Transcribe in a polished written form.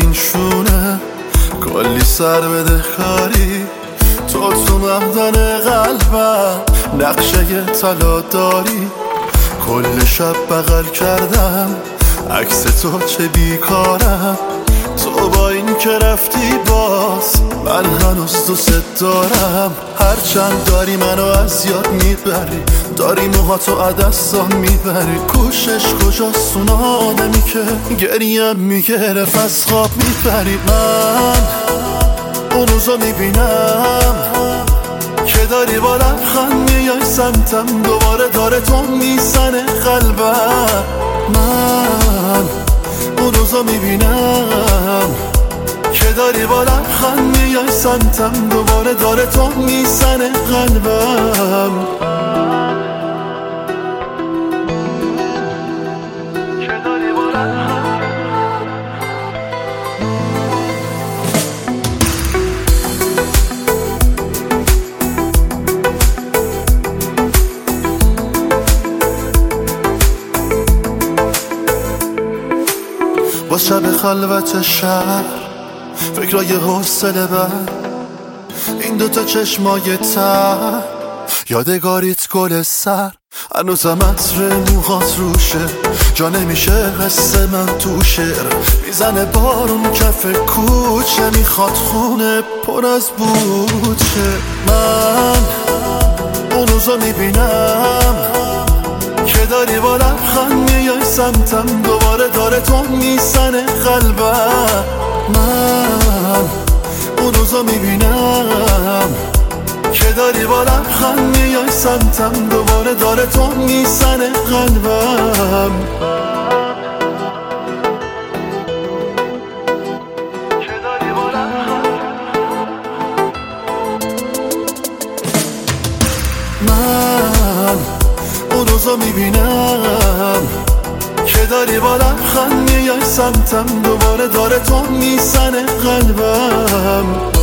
این شونه کلی سر بده کاری، تو مهدن قلبم نقشه طلا داری. کل شب بغل کردم عکس تو چه بیکارم، تو با این که رفتی باز من هنوز دوست دارم. هرچند داری منو از یاد میبری، داری موهاتو عدستان میبری، کوشش کجاست اون آدمی که گریم میگرف از خواب میبری. من اون روزو میبینم که داری با لبخند میای سمتم، دوباره داره تو میزنه قلبم. من اون روزو میبینم که داری با لبخند میای سمتم، دوباره داره تو میزنه قلبم. که داری با لبخند با شب خلوت شهر، فکرای حوصله بر، این دوتا چشمای تر، یادگاریت گل سر، هنوزم عطر موهات روشه، جا نمیشه حس من تو شعر. میزنه بارون کف کوچه، میخواد خونه پر از بوچه. من اون روزو میبینم که داری با لبخند میای سمتم، دوباره داره تو میزنه قلبم. من اون روزو میبینم که داری با لبخند میای سمتم، دوباره داره تو میزنه قلبم. که داری با لبخند من اون روزو میبینم که داری با لبخند میای سمتم، دوباره داره تو میزنه قلبم.